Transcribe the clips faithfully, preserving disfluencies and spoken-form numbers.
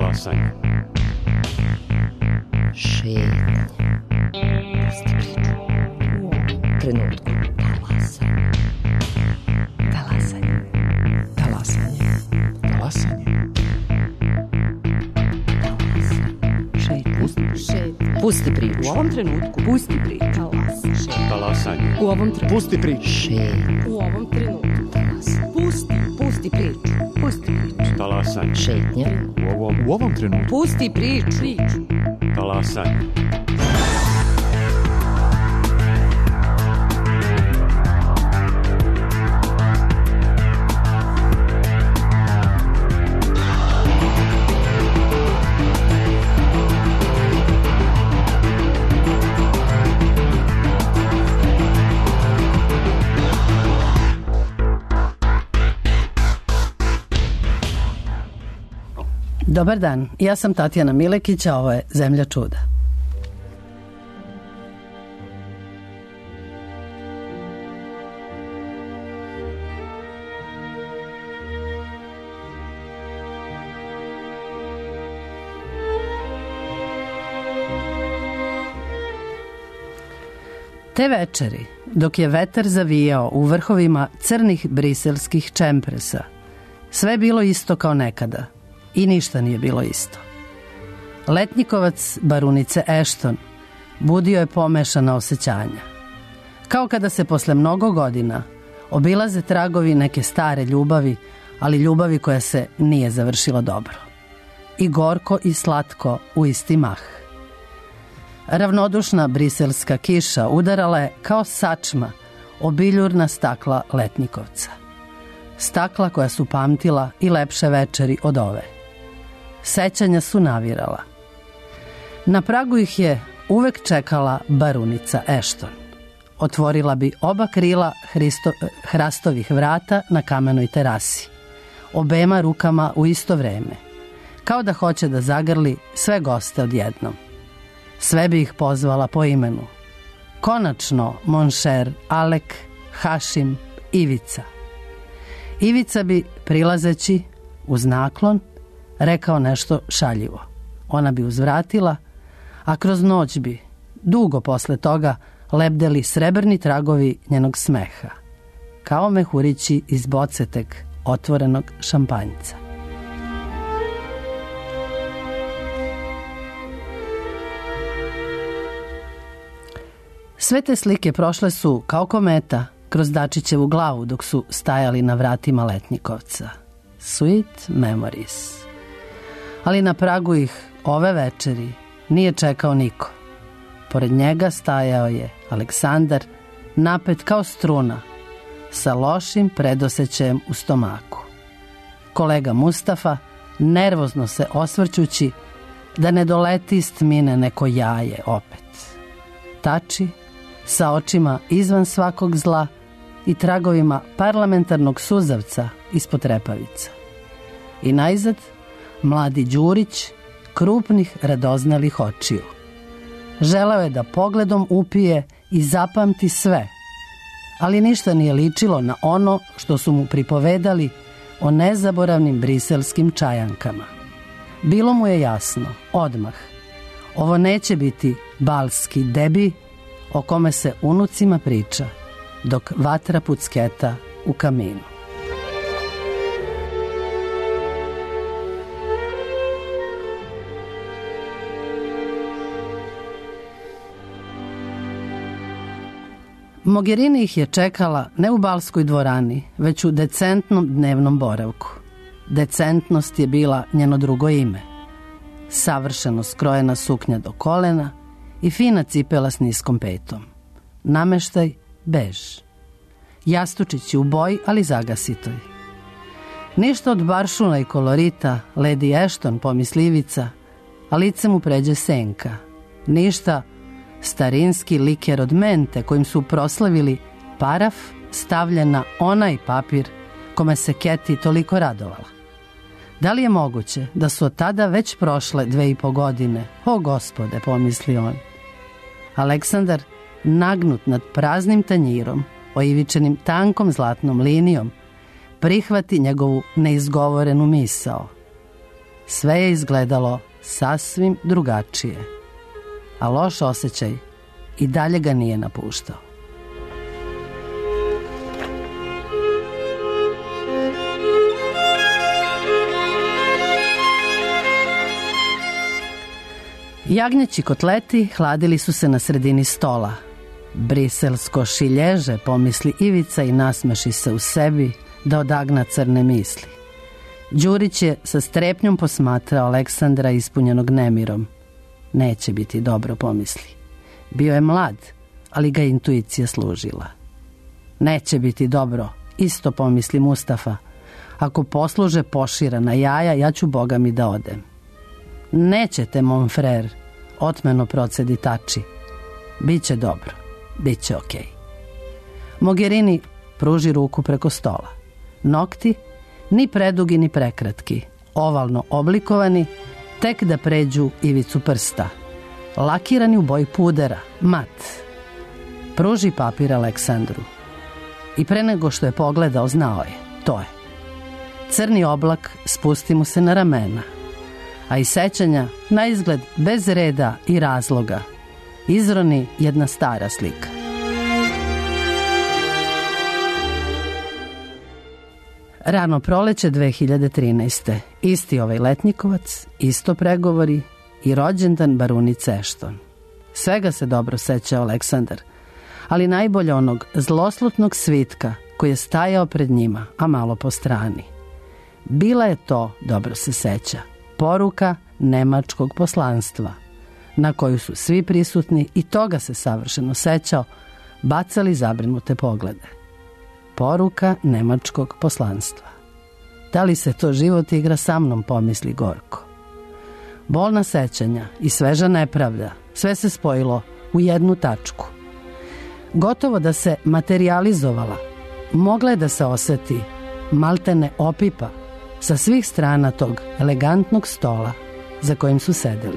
Talasanje. Šetnje. Pusti priču. U ovom trenutku. Talasanje. Talasanje. Talasanje. Talasanje. Šetnje. Pusti priču. U ovom trenutku. Pusti priču. Talasanje. U ovom trenutku. Pusti priču. Šetnje. U ovom trenutku. Talasanje. Pusti. Pusti priču. Pusti priču. Talasanje. Šetnje. U ovom, U ovom trenutku. Pusti priču. Priču. talasanje. Dobar dan, ja sam Tatjana Milekić, a ovo je Zemlja čuda. Te večeri, dok je vetar zavijao u vrhovima crnih briselskih čempresa, sve je bilo isto kao nekada. I ništa nije bilo isto. Letnjikovac barunice Ashton budio je pomešana osjećanja. Kao kada se posle mnogo godina obilaze tragovi neke stare ljubavi, ali ljubavi koja se nije završila dobro. I gorko i slatko u isti mah. Ravnodušna briselska kiša udarala je kao sačma o biljurna stakla Letnjikovca. Stakla koja su pamtila i lepše večeri od ove. Sećanja su navirala. Na pragu ih je uvek čekala barunica Ashton. Otvorila bi oba krila hristo, hrastovih vrata na kamenoj terasi. Obema rukama u isto vreme. Kao da hoće da zagrli sve goste odjednom. Sve bi ih pozvala po imenu. Konačno, monšer, Alek, Hašim, Ivica. Ivica bi, prilazeći uz naklon, rekao nešto šaljivo. Ona bi uzvratila, a kroz noć bi, dugo posle toga, lebdeli srebrni tragovi njenog smeha, kao mehurići iz boce tek otvorenog šampanjca. Sve te slike prošle su, kao kometa, kroz Dačićevu glavu dok su stajali na vratima Letnjikovca. Sweet memories. Ali na pragu ih ove večeri nije čekao niko. Pored njega stajao je Aleksandar, napet kao struna, sa lošim predosećajem u stomaku. Kolega Mustafa, nervozno se osvrćući da ne doleti iz tmine neko jaje opet. Tači, sa očima izvan svakog zla i tragovima parlamentarnog suzavca ispod trepavica. I najzad, mladi Đurić, krupnih radoznalih očiju. Želeo je da pogledom upije i zapamti sve, ali ništa nije ličilo na ono što su mu pripovedali o nezaboravnim briselskim čajankama. Bilo mu je jasno, odmah, ovo neće biti balski debi o kome se unucima priča, dok vatra pucketa u kaminu. Mogherini ih je čekala ne u balskoj dvorani, već u decentnom dnevnom boravku. Decentnost je bila njeno drugo ime. Savršeno skrojena suknja do kolena i fina cipela s niskom petom. Nameštaj bež. Jastučići u boji, ali zagasitoj. Ništa od baršuna i kolorita, Lady Ashton pomislivica, a lice mu pređe senka. Ništa starinski liker od mente kojim su proslavili paraf stavljen na onaj papir kome se Keti toliko radovala. Da li je moguće da su od tada već prošle dve i po godine? O gospode, pomisli on. Aleksandar, nagnut nad praznim tanjirom, oivičenim tankom zlatnom linijom, prihvati njegovu neizgovorenu misao. sve je izgledalo sasvim drugačije, a loš osjećaj i dalje ga nije napuštao. Jagnjeći kotleti hladili su se na sredini stola. Briselsko šilježe, pomisli Ivica i nasmeši se u sebi da odagna crne misli. Đurić je sa strepnjom posmatrao Aleksandra ispunjenog nemirom. Neće biti dobro, pomisli. Bio je mlad, ali ga intuicija služila. Neće biti dobro, isto pomisli Mustafa. Ako posluže poširana jaja, ja ću Boga mi da odem. Nećete, mon frer, otmeno procedi Tači. Biće dobro, biće okej. Mogherini pruži ruku preko stola. Nokti, ni predugi ni prekratki, ovalno oblikovani, tek da pređu ivicu prsta. Lakirani u boji pudera, mat. Pruži papir Aleksandru. I pre nego što je pogledao, znao je, to je. Crni oblak spusti mu se na ramena, a iz sećanja, na izgled bez reda i razloga, izroni jedna stara slika. Rano proleće dve hiljade trinaeste. Isti ovaj Letnjikovac, isto pregovori i rođendan barunice Ešton. Svega se dobro seća Aleksandar, ali najbolje onog zloslutnog svitka koji je stajao pred njima, a malo po strani. Bila je to, dobro se seća, poruka nemačkog poslanstva, na koju su svi prisutni, i toga se savršeno sećao, bacali zabrinute poglede. Poruka nemačkog poslanstva. Da li se to život igra sa mnom, pomisli gorko. Bolna sećanja i sveža nepravda, sve se spojilo u jednu tačku. Gotovo da se materializovala, mogla je da se oseti, maltene opipa, sa svih strana tog elegantnog stola za kojim su sedeli.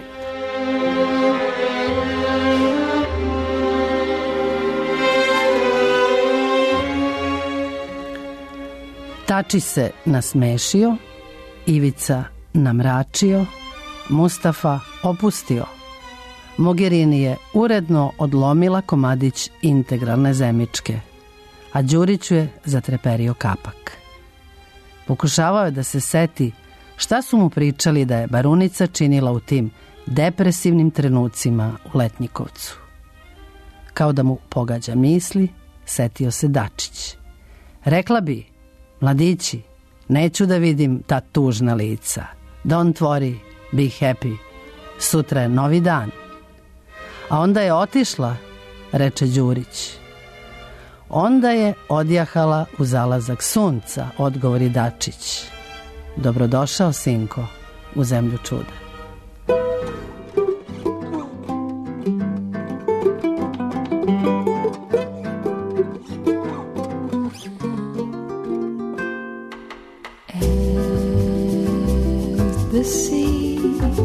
Tači se nasmešio, Ivica namračio, Mustafa opustio. Mogherini je uredno odlomila komadić integralne zemičke, a Đuriću je zatreperio kapak. Pokušavao je da se seti šta su mu pričali da je barunica činila u tim depresivnim trenucima u Letnjikovcu. Kao da mu pogađa misli, setio se Dačić. Rekla bi, mladići, neću da vidim ta tužna lica. Don't worry, be happy. Sutra je novi dan. A onda je otišla, reče Đurić. Onda je odjahala u zalazak sunca, odgovori Dačić. Dobrodošao, sinko, u zemlju čuda. The sea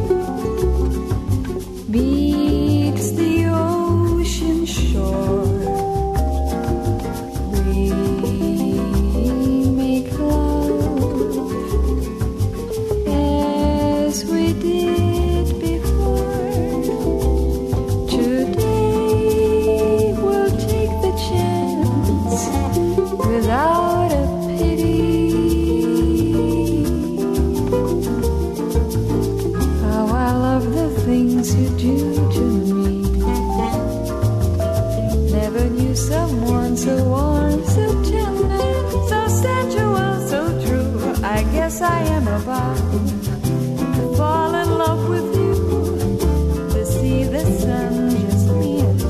beats the ocean shore. We make love as we did before. Today we'll take the chance without a things you do to me. Never knew someone so warm, so tender, so sensual, so true. I guess I am about to fall in love with you, to see the sun, just me and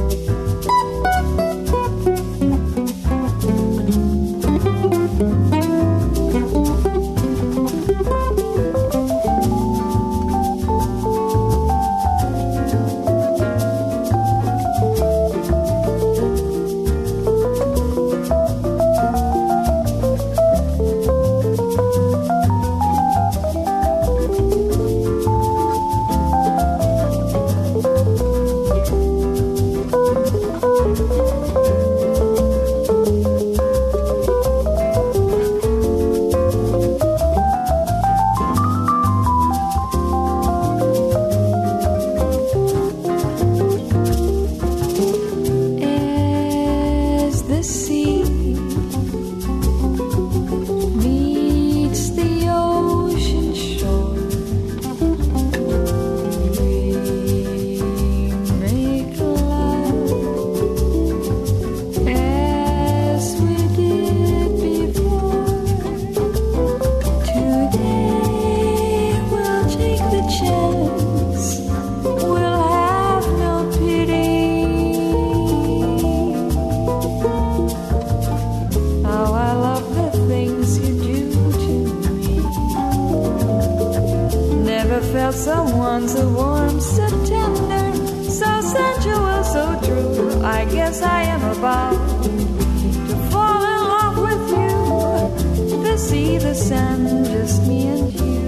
you. Someone so warm, so tender, so sensual, so true. I guess I am about to fall in love with you. The sea, the sun, just me and you.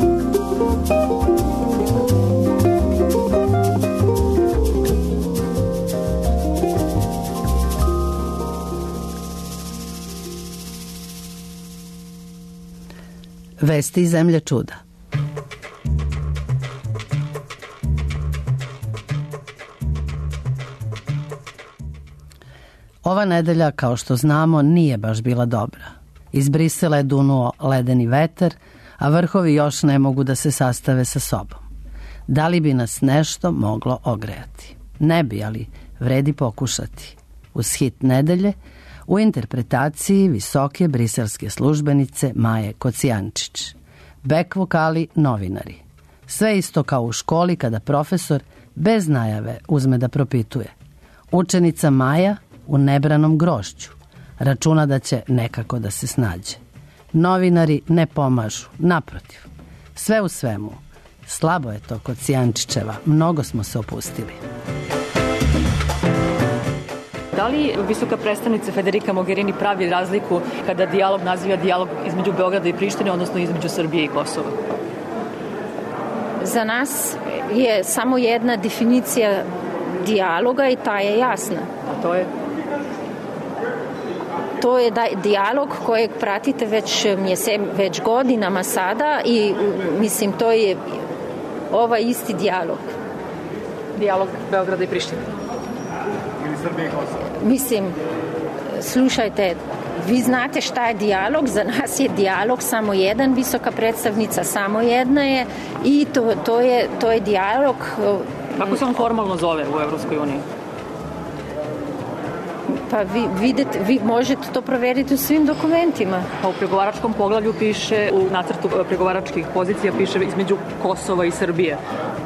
Vesti iz zemlje čuda. Ova nedelja, kao što znamo, nije baš bila dobra. Iz Brisela je dunuo ledeni vetar, a vrhovi još ne mogu da se sastave sa sobom. Da li bi nas nešto moglo ogrejati? Ne bi, ali vredi pokušati. Uz hit nedelje, u interpretaciji visoke briselske službenice Maje Kocijančić. Bek vokali novinari. Sve isto kao u školi kada profesor bez najave uzme da propituje. Učenica Maja u nebranom grošću računa da će nekako da se snađe. Novinari ne pomažu, naprotiv. Sve u svemu, slabo je to Kocijančićeva, mnogo smo se opustili. Da li visoka predstavnica Federica Mogherini pravi razliku kada dijalog naziva dijalog između Beograda i Prištine, odnosno između Srbije i Kosova? Za nas je samo jedna definicija dijaloga i ta je jasna. A to je? To je da, dijalog kojeg pratite već, mjese, već godinama sada i mislim to je ovaj isti dijalog. Dijalog Beograda i Prištine? Ili Srbije i Kosova? Mislim, slušajte, vi znate šta je dijalog, za nas je dijalog samo jedan, visoka predstavnica samo jedna je i to, to, je, to je dijalog. Kako se on formalno zove u Evropskoj uniji? Pa vi, vidite, vi možete to provjeriti u svim dokumentima. Pa u pregovaračkom poglavlju piše, u nacrtu pregovaračkih pozicija piše između Kosova i Srbije.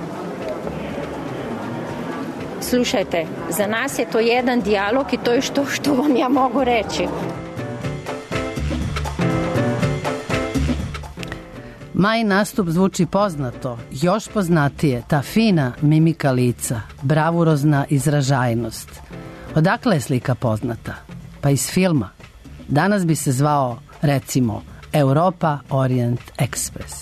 Slušajte, za nas je to jedan dijalog i to je što, što vam ja mogu reći. Maj nastup zvuči poznato, još poznatije, ta fina mimika lica, bravurozna izražajnost. Odakle je slika poznata? Pa iz filma. Danas bi se zvao, recimo, Europa Orient Express.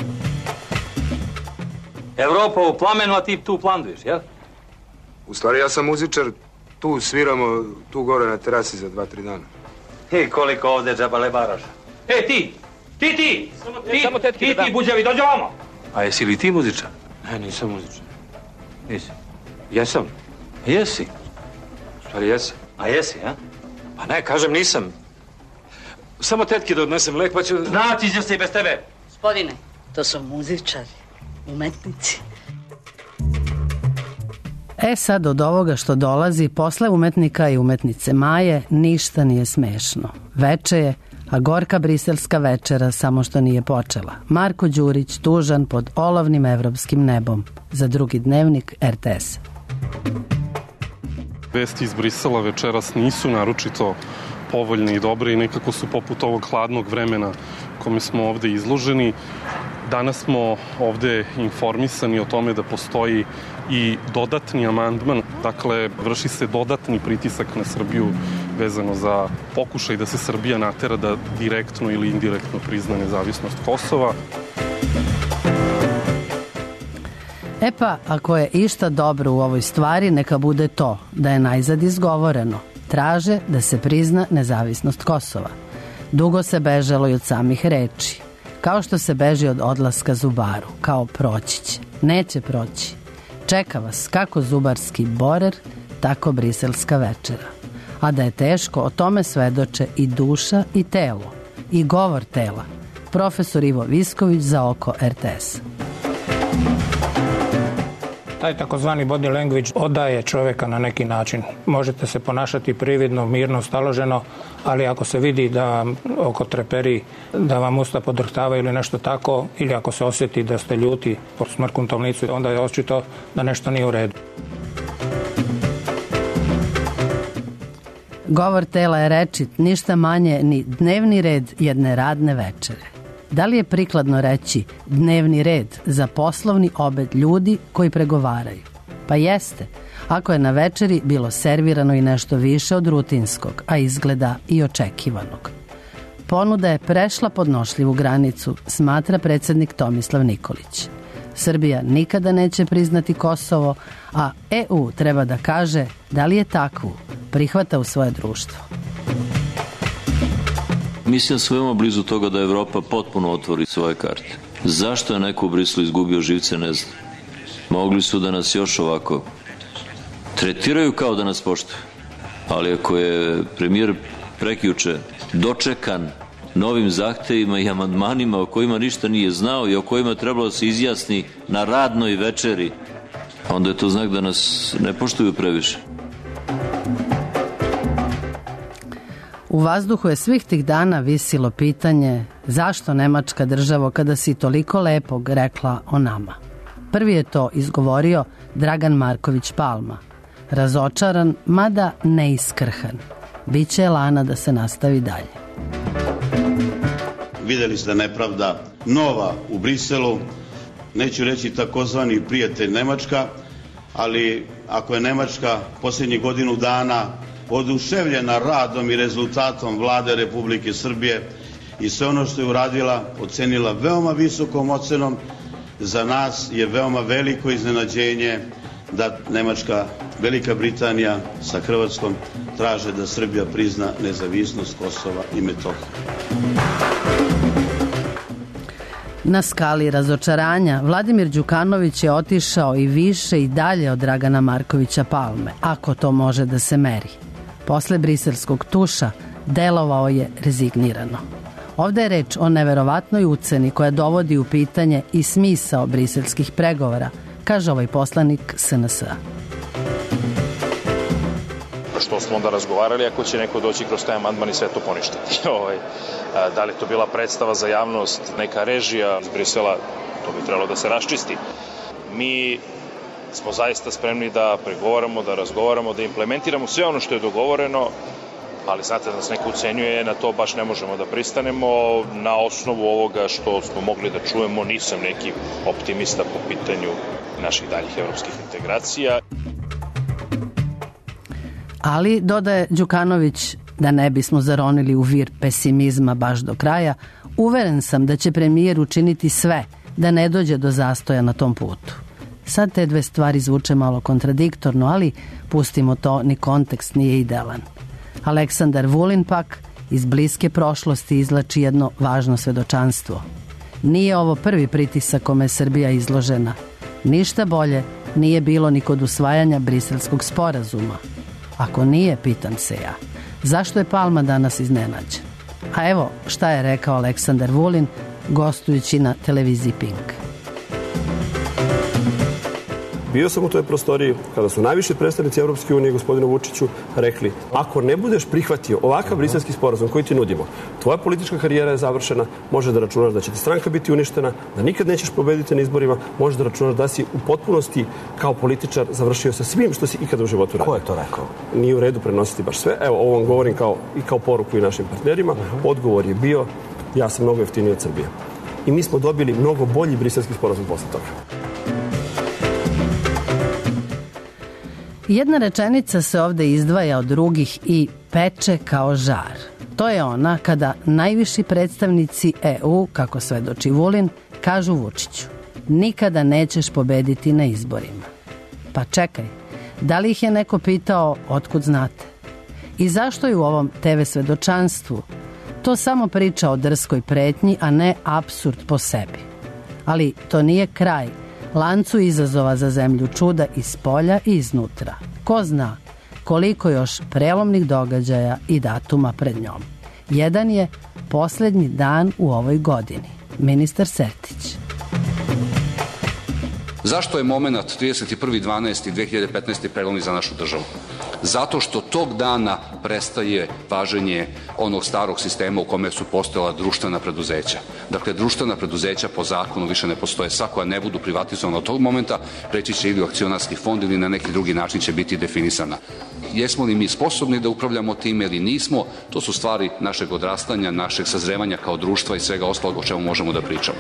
Evropa u plamenu, a ti tu planduješ, jel? U stvari ja sam muzičar, tu sviramo, tu gore na terasi za dva, tri dana. I koliko ovde džabale baraš? E, ti! Ti, ti! Samo ti, samo tetki, ti, ti, buđavi, dođe ovamo! A jesi li ti muzičar? Ne, nisam muzičar. Nisi. Jesam. Jesi? U stvari jesam. A jesi, a? Pa ne, kažem nisam. Samo tetki da odnesem lek, pa ću... Znači će se i bez tebe. Gospodine, to su muzičari, umetnici. E sad od ovoga što dolazi, posle umetnika i umetnice Maje, ništa nije smešno. Veče je, a gorka briselska večera samo što nije počela. Marko Đurić tužan pod olovnim evropskim nebom. Za drugi dnevnik R T S. Vesti iz Brisela večeras nisu naročito povoljne i dobre i nekako su poput ovog hladnog vremena kome smo ovde izloženi. Danas smo ovde informisani o tome da postoji i dodatni amandman, dakle vrši se dodatni pritisak na Srbiju vezano za pokušaj da se Srbija natera da direktno ili indirektno prizna nezavisnost Kosova. E pa, ako je išta dobro u ovoj stvari, neka bude to da je najzad izgovoreno. Traže da se prizna nezavisnost Kosova. Dugo se bežalo i od samih reči. Kao što se beži od odlaska zubaru, kao proći će. Neće proći. Čeka vas kako zubarski borer, tako briselska večera. A da je teško, o tome svedoče i duša i telo, i govor tela. Profesor Ivo Visković za Oko er te es. Taj takozvani body language odaje čovjeka na neki način. Možete se ponašati prividno, mirno, staloženo, ali ako se vidi da oko treperi, da vam usta podrhtava ili nešto tako, ili ako se osjeti da ste ljuti po smrknutom licu, onda je očito da nešto nije u redu. Govor tela je rečit, ništa manje ni dnevni red jedne radne večere. Da li je prikladno reći dnevni red za poslovni obed ljudi koji pregovaraju? Pa jeste, ako je na večeri bilo servirano i nešto više od rutinskog, a izgleda i očekivanog. Ponuda je prešla podnošljivu granicu, smatra predsjednik Tomislav Nikolić. Srbija nikada neće priznati Kosovo, a e u treba da kaže da li je takvu prihvata u svoje društvo. Mislim se veoma blizu toga da Evropa potpuno otvori svoje karte. Zašto je neko u Briselu izgubio živce, ne znam. Mogli su da nas još ovako tretiraju kao da nas poštuju. Ali ako je premijer prekjuče dočekan novim zahtevima i amandmanima o kojima ništa nije znao i o kojima trebalo se izjasni na radnoj večeri, onda je to znak da nas ne poštuju previše. U vazduhu je svih tih dana visilo pitanje zašto Nemačka državo kada si toliko lepog rekla o nama. Prvi je to izgovorio Dragan Marković Palma. Razočaran, mada neiskrhan. Biće elana da se nastavi dalje. Vidjeli ste nepravda nova u Briselu, neću reći takozvani prijatelj Nemačka, ali ako je Nemačka posljednjih godinu dana oduševljena radom i rezultatom Vlade Republike Srbije i sve ono što je uradila ocenila veoma visokom ocenom, za nas je veoma veliko iznenađenje da Nemačka, Velika Britanija sa Hrvatskom traže da Srbija prizna nezavisnost Kosova i Metohije. Na skali razočaranja Vladimir Đukanović je otišao i više i dalje od Dragana Markovića Palme, ako to može da se meri. Posle briselskog tuša delovao je rezignirano. Ovde je reč o neverovatnoj uceni koja dovodi u pitanje i smisao briselskih pregovora, kaže ovaj poslanik es en es a. Što smo onda razgovarali ako će neko doći kroz taj amandman i sve to poništiti. Da li je to bila predstava za javnost, neka režija iz Brisela, to bi trebalo da se raščisti. Mi smo zaista spremni da pregovaramo, da razgovaramo, da implementiramo sve ono što je dogovoreno, ali znate da nas neko ucenjuje, na to baš ne možemo da pristanemo. Na osnovu ovoga što smo mogli da čujemo, nisam neki optimista po pitanju naših daljih evropskih integracija. Ali, dodaje Đukanović, da ne bismo zaronili u vir pesimizma baš do kraja, uveren sam da će premijer učiniti sve da ne dođe do zastoja na tom putu. Sad te dve stvari zvuče malo kontradiktorno, ali pustimo to, ni kontekst nije idealan. Aleksandar Vulin pak iz bliske prošlosti izlači jedno važno svedočanstvo. Nije ovo prvi pritisak kome je Srbija izložena. Ništa bolje nije bilo ni kod usvajanja briselskog sporazuma. Ako nije, pitam se ja, zašto je Palma danas iznenađen? A evo šta je rekao Aleksandar Vulin gostujući na televiziji Pink. Bio sam u toj prostoriji kada su najviši predstavnici Evropske unije, gospodinu Vučiću, rekli ako ne budeš prihvatio ovakav briselski sporazum koji ti nudimo, tvoja politička karijera je završena, možeš da računaš da će ti stranka biti uništena, da nikad nećeš pobediti na izborima, možeš da računaš da si u potpunosti kao političar završio sa svim što si ikada u životu radio. Ko je to rekao? Nije u redu prenositi baš sve. Evo, ovo vam govorim kao, i kao poruku i našim partnerima. Uh-huh. Odgovor je bio, ja sam mnogo jeftiniji od Srbije. I mi smo dobili mnogo bolji briselski sporazum posle toga. Jedna rečenica se ovde izdvaja od drugih i peče kao žar. To je ona kada najviši predstavnici E U, kako svedoči Vulin, kažu Vučiću: nikada nećeš pobediti na izborima. Pa čekaj, da li ih je neko pitao otkud znate? I zašto je u ovom te ve svedočanstvu to samo priča o drskoj pretnji, a ne apsurd po sebi? Ali to nije kraj lancu izazova za zemlju čuda iz polja i iznutra. Ko zna koliko još prelomnih događaja i datuma pred njom. Jedan je poslednji dan u ovoj godini. Ministar Sertić. Zašto je moment trideset prvi decembar dve hiljade petnaeste. prelomni za našu državu? Zato što tog dana prestaje važenje onog starog sistema u kome su postojala društvena preduzeća. Dakle, društvena preduzeća po zakonu više ne postoje. Sva koja ne budu privatizovana od tog momenta preći će ili u akcionarski fond ili na neki drugi način će biti definisana. Jesmo li mi sposobni da upravljamo time ili nismo, to su stvari našeg odrastanja, našeg sazrevanja kao društva i svega ostalog o čemu možemo da pričamo.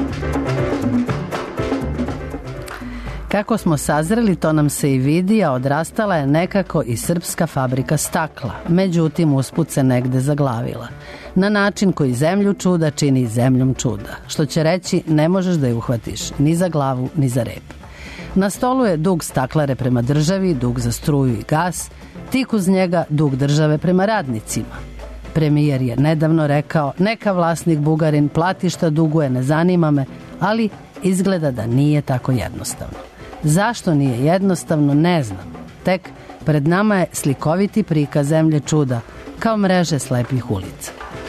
Kako smo sazreli, to nam se i vidi, a odrastala je nekako i srpska fabrika stakla. Međutim, usput se negde zaglavila. Na način koji zemlju čuda čini zemljom čuda. Što će reći, ne možeš da je uhvatiš ni za glavu, ni za rep. Na stolu je dug staklare prema državi, dug za struju i gas, tik uz njega dug države prema radnicima. Premijer je nedavno rekao, neka vlasnik Bugarin plati šta duguje, ne zanima me, ali izgleda da nije tako jednostavno. Zašto nije jednostavno, ne znam. Tek pred nama je slikoviti prikaz zemlje čuda, kao mreže slepih ulica.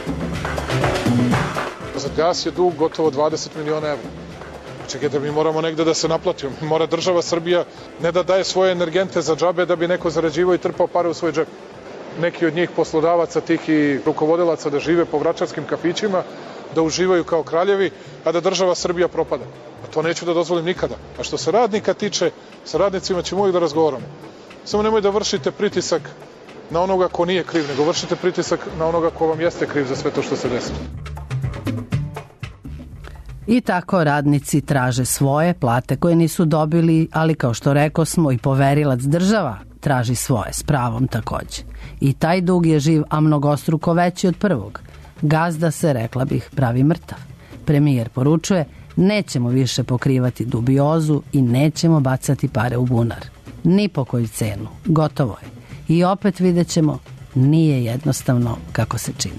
Za gas je dug gotovo dvadeset miliona evra. Čekaj, da mi moramo negde da se naplatimo. Mora država Srbija ne da daje svoje energente za džabe da bi neko zarađivao i trpao pare u svoj džep. Neki od njih poslodavaca, tih i rukovodilaca da žive po vračarskim kafićima, da uživaju kao kraljevi, a da država Srbija propada. A to neću da dozvolim nikada. A što se radnika tiče, sa radnicima ćemo uvijek da razgovaramo. Samo nemoj da vršite pritisak na onoga ko nije kriv, nego vršite pritisak na onoga ko vam jeste kriv za sve to što se desilo. I tako radnici traže svoje plate koje nisu dobili, ali kao što rekao smo i poverilac država traži svoje, s pravom takođe. I taj dug je živ, a mnogostruko veći od prvog. Gazda se, rekla bih, pravi mrtav. Premijer poručuje, nećemo više pokrivati dubiozu i nećemo bacati pare u bunar. Ni po koju cenu. Gotovo je. I opet vidjet ćemo, nije jednostavno kako se čini.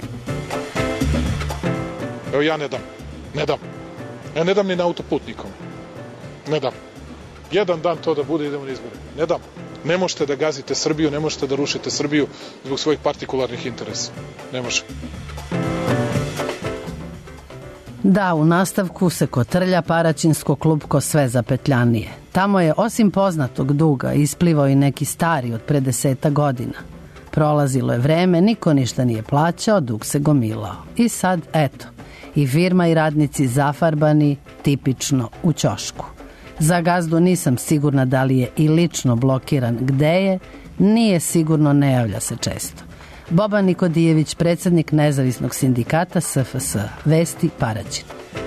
Evo ja ne dam. Ne dam. Ja ne dam ni na autoputnikom. Ne dam. Jedan dan to da bude, idemo na izbore. Ne dam. Ne možete da gazite Srbiju, ne možete da rušite Srbiju zbog svojih partikularnih interesa. Ne može. Da, u nastavku se kotrlja Paraćinsko klupko sve zapetljanije. Tamo je, osim poznatog duga, isplivao i neki stari od pre deseta godina. Prolazilo je vreme, niko ništa nije plaćao, dug se gomilao. I sad, eto, i firma i radnici zafarbani tipično u ćošku. Za gazdu nisam sigurna da li je i lično blokiran gde je, nije sigurno, ne javlja se često. Boban Nikodijević, predsjednik nezavisnog sindikata S F S, vesti Paraćin.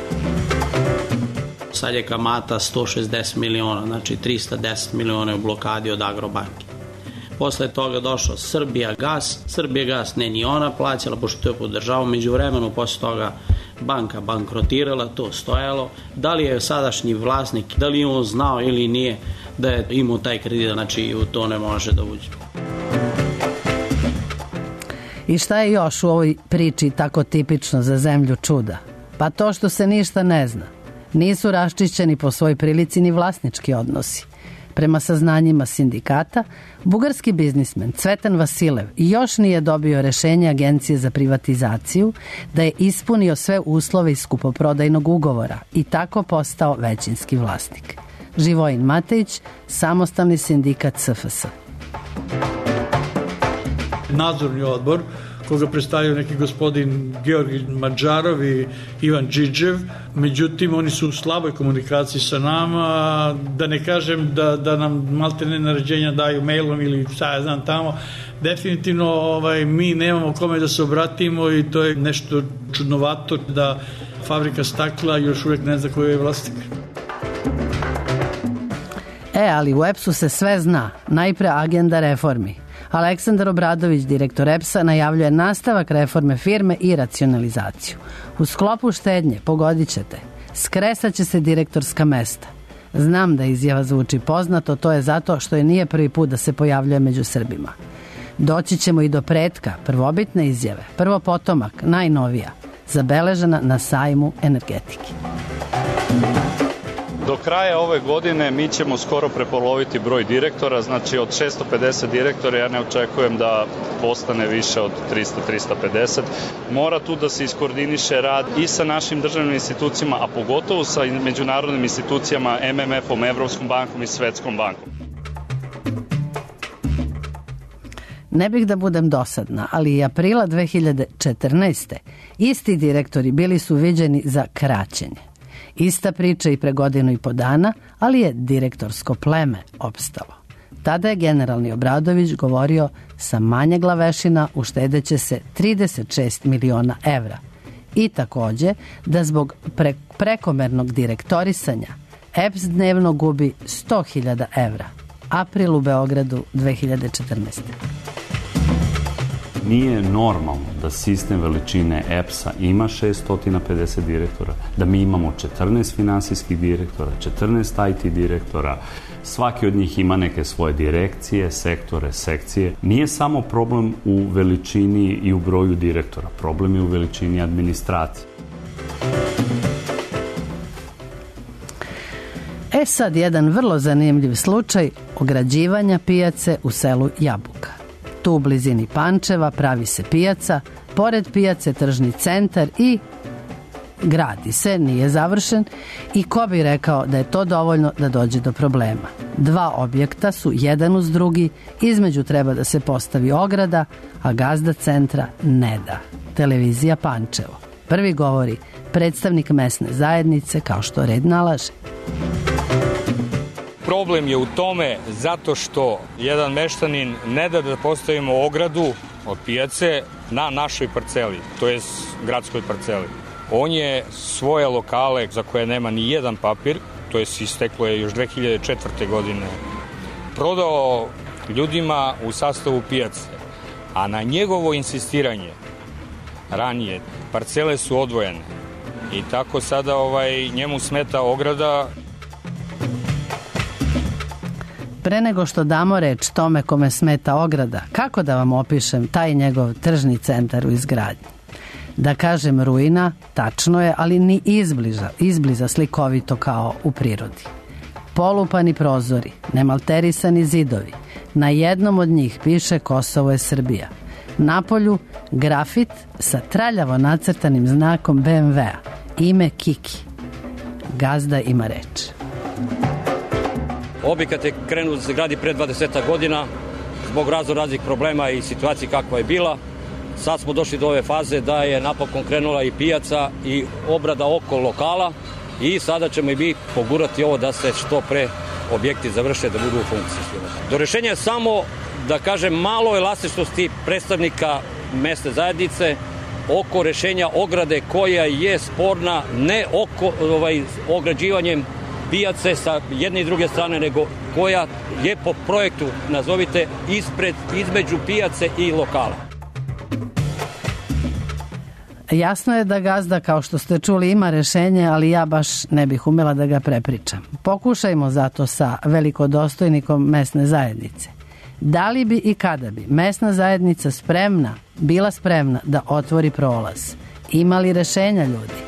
Sad je kamata sto šezdeset miliona, znači trista deset miliona u blokadi od Agrobanke. Posle toga došao Srbija gas, Srbija gas ne ni ona plaćala, pošto to je podržavao, među vremenu posle toga banka bankrotirala, to stojalo. Da li je sadašnji vlasnik, da li je on znao ili nije da je imao taj kredit, znači u to ne može da uđe. I šta je još u ovoj priči tako tipično za zemlju čuda? Pa to što se ništa ne zna. Nisu raščišćeni po svoj prilici ni vlasnički odnosi. Prema saznanjima sindikata, bugarski biznismen Cvetan Vasilev još nije dobio rešenje Agencije za privatizaciju da je ispunio sve uslove iz kupoprodajnog ugovora i tako postao većinski vlasnik. Živojin Matejić, samostalni sindikat S F S. Nadzorni odbor, koga predstavljaju neki gospodin Georgi Mađarov i Ivan Đidžev, međutim oni su u slaboj komunikaciji sa nama, da ne kažem da, da nam maltene naređenja daju mailom ili šta ja znam tamo. Definitivno ovaj, mi nemamo kome da se obratimo i to je nešto čudnovato da fabrika stakla još uvijek ne zna koji je vlasnik. E, ali u E P S-u se sve zna, najpre agenda reformi. Aleksandar Obradović, direktor E P S-a, najavljuje nastavak reforme firme i racionalizaciju. U sklopu štednje, pogodit ćete, Skresat će se direktorska mesta. Znam da izjava zvuči poznato, to je zato što je nije prvi put da se pojavljuje među Srbima. Doći ćemo i do pretka, prvobitne izjave, prvo potomak, najnovija, zabeležena na sajmu energetike. Do kraja ove godine mi ćemo skoro prepoloviti broj direktora, znači od šesto pedeset direktora ja ne očekujem da postane više od trista do trista pedeset. Mora tu da se iskoordiniše rad i sa našim državnim institucijama, a pogotovo sa međunarodnim institucijama, M M F-om, Evropskom bankom i Svetskom bankom. Ne bih da budem dosadna, ali i aprila dve hiljade četrnaeste. isti direktori bili su viđeni za kraćenje. Ista priča i pre godinu i po dana, ali je direktorsko pleme opstalo. Tada je generalni Obradović govorio sa manje glavešina uštedeće se trideset šest miliona evra. I takođe da zbog pre prekomernog direktorisanja E P S dnevno gubi sto hiljada evra. April u Beogradu dve hiljade četrnaeste. Nije normalno da sistem veličine E P S-a ima šesto pedeset direktora, da mi imamo četrnaest finansijskih direktora, četrnaest I T direktora, svaki od njih ima neke svoje direkcije, sektore, sekcije. Nije samo problem u veličini i u broju direktora, problem je u veličini administracije. E sad jedan vrlo zanimljiv slučaj ograđivanja pijace u selu Jabuka. Tu u blizini Pančeva pravi se pijaca, pored pijace tržni centar i gradi se, nije završen i ko bi rekao da je to dovoljno da dođe do problema. Dva objekta su jedan uz drugi, između treba da se postavi ograda, a gazda centra ne da. Televizija Pančevo. Prvi govori predstavnik mesne zajednice, kao što red nalaže. Problem je u tome zato što jedan meštanin ne da da postavimo ogradu od pijace na našoj parceli, to je gradskoj parceli. On je svoje lokale za koje nema ni jedan papir, to je isteklo je još dve hiljade četvrte. godine, prodao ljudima u sastavu pijace, a na njegovo insistiranje ranije parcele su odvojene i tako sada ovaj, njemu smeta ograda. Pre nego što damo reč tome kome smeta ograda, kako da vam opišem taj njegov tržni centar u izgradnji? Da kažem ruina, tačno je, ali ni izbliza, izbliza slikovito kao u prirodi. Polupani prozori, nemalterisani zidovi, na jednom od njih piše Kosovo je Srbija. Napolju grafit sa traljavo nacrtanim znakom B M W-a, ime Kiki. Gazda ima reč. Objekat je krenut da se gradi pre dvadeset godina zbog razno raznih problema i situacije kakva je bila. Sad smo došli do ove faze da je napokon krenula i pijaca i obrada oko lokala i sada ćemo i mi pogurati ovo da se što pre objekti završe, da budu u funkciji. Do rešenja je samo, da kažem, malo elastičnosti predstavnika mesne zajednice oko rešenja ograde koja je sporna ne oko ovaj, ograđivanjem pijace sa jedne i druge strane, nego koja je po projektu, nazovite, ispred, između pijace i lokala. Jasno je da gazda, kao što ste čuli, ima rešenje, ali ja baš ne bih umela da ga prepričam. Pokušajmo zato sa velikodostojnikom mesne zajednice. Da li bi i kada bi mesna zajednica spremna, bila spremna da otvori prolaz? Ima li rešenja, ljudi?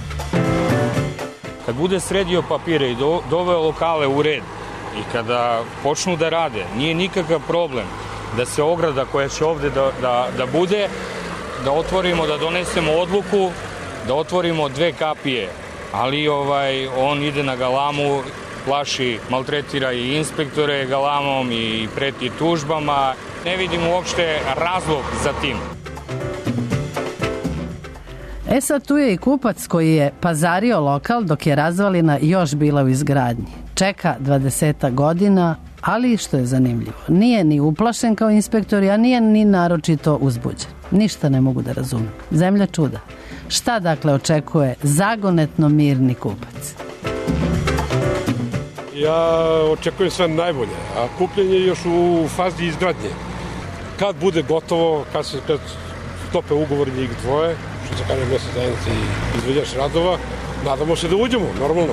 Kad bude sredio papire i do, doveo lokale u red i kada počnu da rade, nije nikakav problem da se ograda koja će ovde da, da, da bude, da otvorimo, da donesemo odluku, da otvorimo dve kapije, ali ovaj, on ide na galamu, plaši, maltretira i inspektore galamom i preti tužbama. Ne vidim uopšte razlog za tim. E sad tu je i kupac koji je pazario lokal dok je razvalina još bila u izgradnji. Čeka dvadeset godina, ali što je zanimljivo, nije ni uplašen kao inspektori, a nije ni naročito uzbuđen. Ništa ne mogu da razumem. Zemlja čuda. Šta dakle očekuje zagonetno mirni kupac? Ja očekujem sve najbolje, a kupljenje je još u fazi izgradnje. Kad bude gotovo, kad se kad stope ugovor njih dvoje, što se kaže mesne zajednice i izvođač radova, Nadamo se da uđemo, normalno.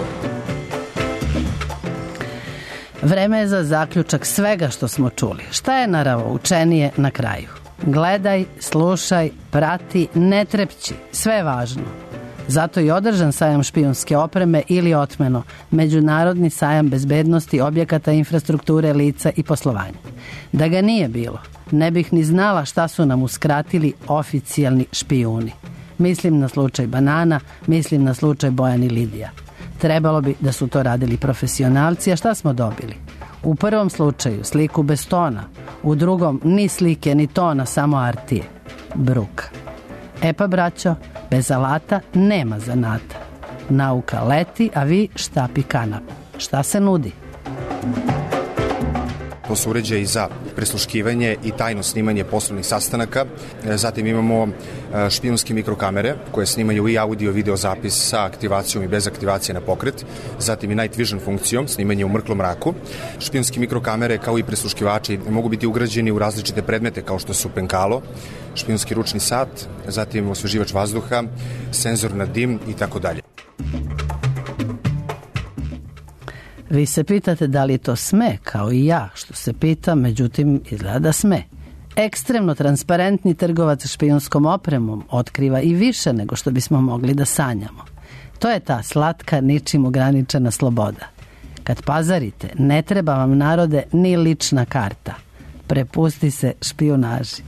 Vreme je za zaključak svega što smo čuli. Šta je naravoučenije na kraju? Gledaj, slušaj, prati, ne trepći. Sve je važno. Zato i održan sajam špijunske opreme ili otmeno, međunarodni sajam bezbednosti objekata, infrastrukture, lica i poslovanja. Da ga nije bilo, ne bih ni znala šta su nam uskratili oficijalni špijuni. Mislim na slučaj Banana, mislim na slučaj Bojan i Lidija. Trebalo bi da su to radili profesionalci, a šta smo dobili? U prvom slučaju sliku bez tona, u drugom ni slike ni tona, samo artije. Bruka. E pa, braćo, bez alata nema zanata. Nauka leti, a vi štapi kanap. Šta se nudi? To su uređaji za prisluškivanje i tajno snimanje poslovnih sastanaka. Zatim imamo špijunske mikrokamere koje snimaju i audio video zapis sa aktivacijom i bez aktivacije na pokret. Zatim i night vision funkcijom, snimanje u mrklom mraku. Špijunske mikrokamere kao i prisluškivači mogu biti ugrađeni u različite predmete kao što su penkalo, špijunski ručni sat, zatim osveživač vazduha, senzor na dim i tako dalje. Vi se pitate da li to sme, kao i ja, što se pita, međutim izgleda da sme. Ekstremno transparentni trgovac špijunskom opremom otkriva i više nego što bismo mogli da sanjamo. To je ta slatka, ničim ograničena sloboda. Kad pazarite, ne treba vam, narode, ni lična karta. Prepusti se špijunaži.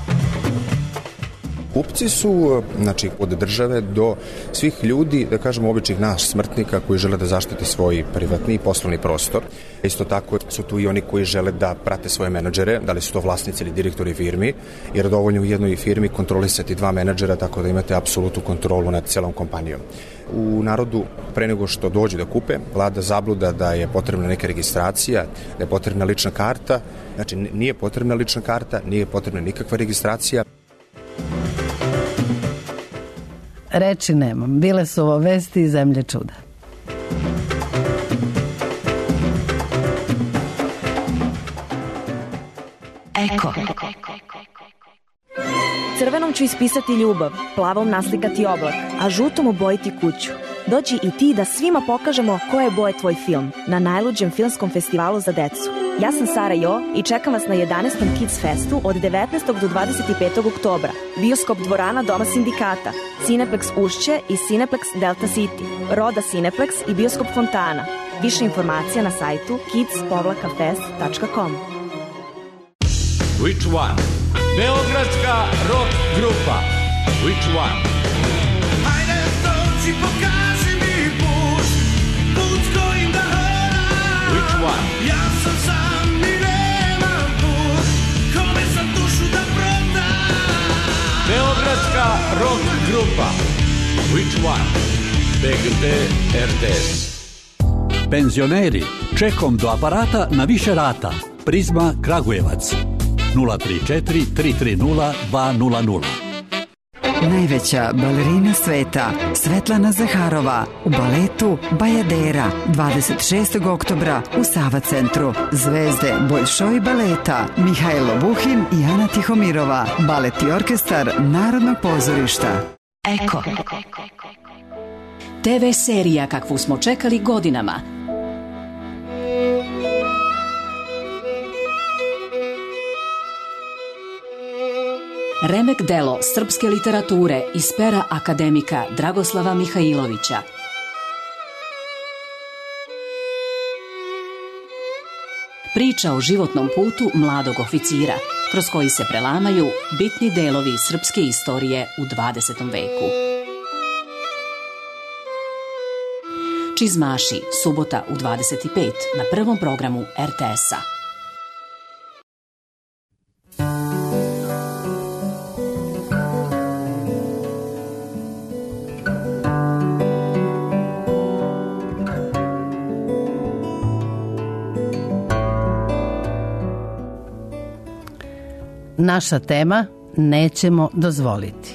Kupci su, znači, od države do svih ljudi, da kažemo, običnih nas smrtnika koji žele da zaštite svoj privatni i poslovni prostor. Isto tako su tu i oni koji žele da prate svoje menadžere, da li su to vlasnici ili direktori firmi, jer dovoljno u jednoj firmi kontrolisati dva menadžera, tako da imate apsolutnu kontrolu nad celom kompanijom. U narodu, pre nego što dođu da kupe, vlada zabluda da je potrebna neka registracija, da je potrebna lična karta. Znači, nije potrebna lična karta, nije potrebna nikakva registracija. Reči nemam. Bile su ovo vesti iz zemlje čuda. Eko. Crvenom ću ispisati ljubav, plavom naslikati oblak, a žutom obojiti kuću. Dođi i ti da svima pokažemo koje je boje tvoj film na najluđem filmskom festivalu za decu. Ja sam Sara Jo i čekam vas na jedanaestom Kids Festu od devetnaestog do dvadeset petog oktobra. Bioskop dvorana Doma sindikata, Cineplex Ušće i Cineplex Delta City, Roda Cineplex i Bioskop Fontana. Više informacija na sajtu kids dash fest tačka com. Which one? Beogradska rock grupa. Which one? Hajde, dođi, pokaži mi put, put kojim da hodam. Which one? Ja sam sam i nemam put, kome sam dušu da prodam. Beogradska rock grupa. Which one? B G T R T S. Penzioneri, čekom do aparata na više rata. Prizma Kragujevac. nula tri četiri tri tri nula dva nula nula. Najveća balerina sveta, Svetlana Zaharova, u baletu Bajadera, dvadeset šestog oktobra u Sava centru. Zvezde Boljšoj baleta, Mihajlo Buhin i Ana Tihomirova, balet i orkestar Narodnog pozorišta. Eko. te ve serija kakvu smo čekali godinama. Remek delo srpske literature iz pera akademika Dragoslava Mihajlovića. Priča o životnom putu mladog oficira, kroz koji se prelamaju bitni delovi srpske istorije u dvadesetom veku. Čizmaši, subota u dvadeset pet na prvom programu er te es-a. Naša tema: nećemo dozvoliti.